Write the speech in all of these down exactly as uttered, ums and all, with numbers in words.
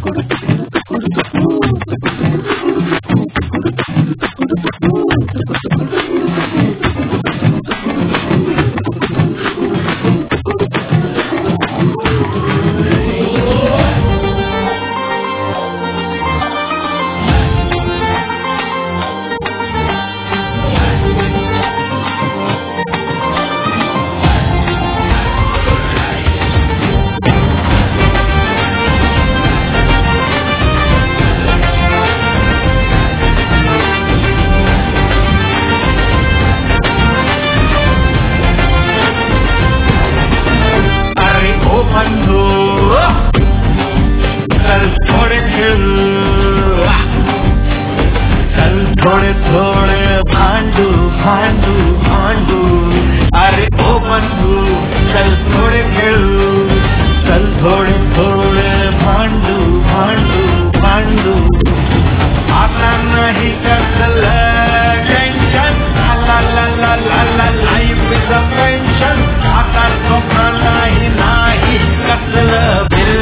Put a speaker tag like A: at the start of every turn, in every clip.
A: थोड़े थोड़े भांडू भांडू भांडू अरे ओ बंधू चल थोड़े खेळू चल थोड़े थोड़े भांडू भांडू भांडू आता नाही कसलं टेन्शन ला ला ला ला ला लाईफ इज अ पेन्शन आता स्वप्न नाही नाही कसलं बिल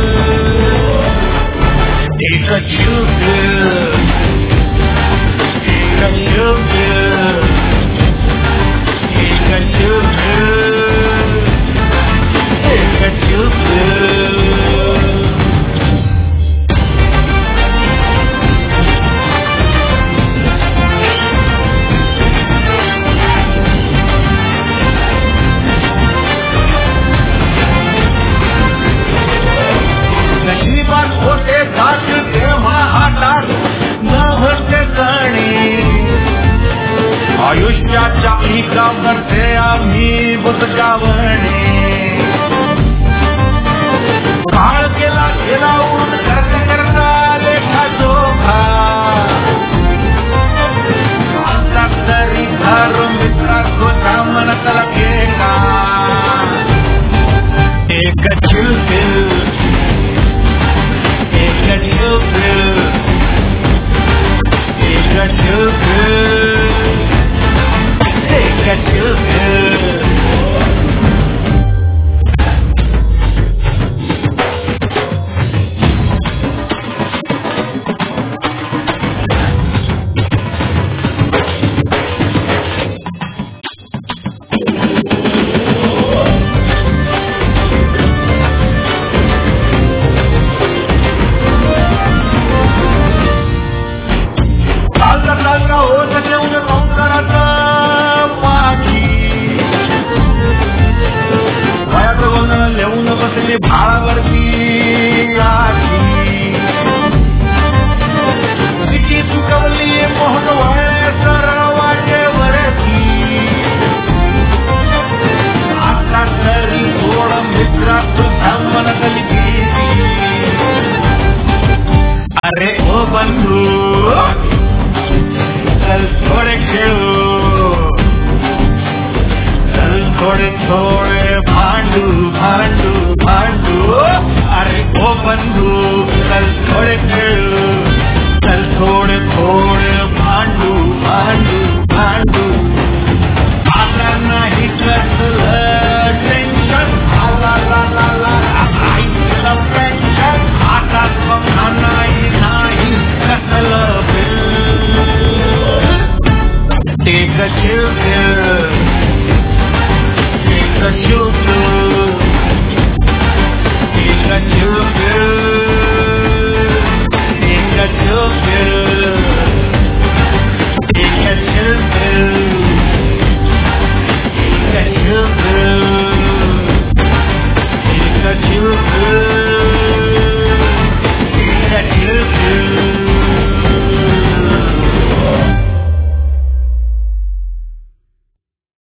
A: एक जीव You good, you got you good, you got you good. नशिबात होते घाट तेव्हा हातात न भरते कणी आयुष्याच्या एकामध्ये आम्ही बुजगावणे काळ केला गेला उडून करता करता लेखा जोखा आता तरी घर मित्रा गोता मनतला केला एक चिलकिल एक चिलकिल एक चिलकिल Get you good. Salta, salta, hoja de una concarata. लेऊन बसले भाळावरती किती चुकवली मोहन वळले सरळ वाटेवरती आता तरी थोड मित्रा तुझा मनकली गेली अरे ओ बंधू चल थोडे खेळू चल थोडे थोडे भांडू भांडू भांडू अरे ओ बंधू